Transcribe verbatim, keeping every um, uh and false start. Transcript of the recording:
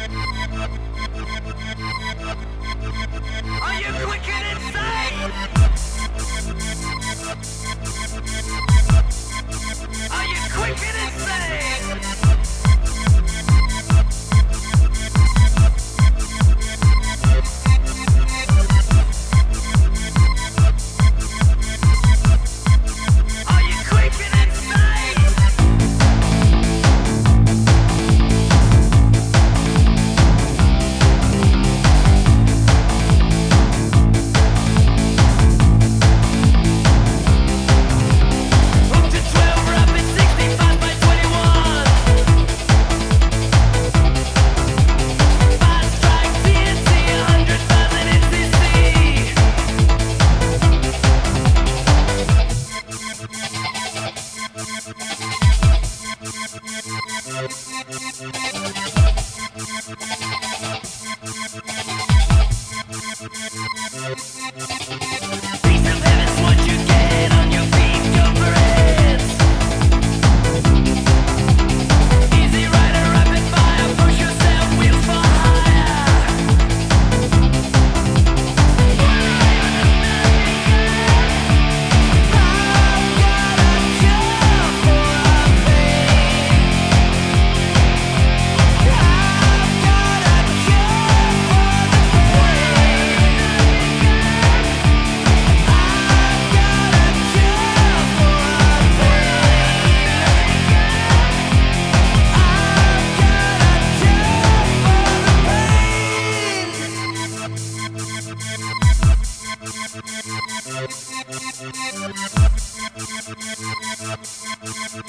Are you quick and insane? Are you quick and insane? Are you quick and insane? Up to twelve rapid sixty-five by twenty-one. Fast strike T N T one hundred thousand N C C. Piece of heaven's what you get on your feet, go parades. Easy rider, rapid fire, push yourself, wheels for higher. I've got a cure for the pain.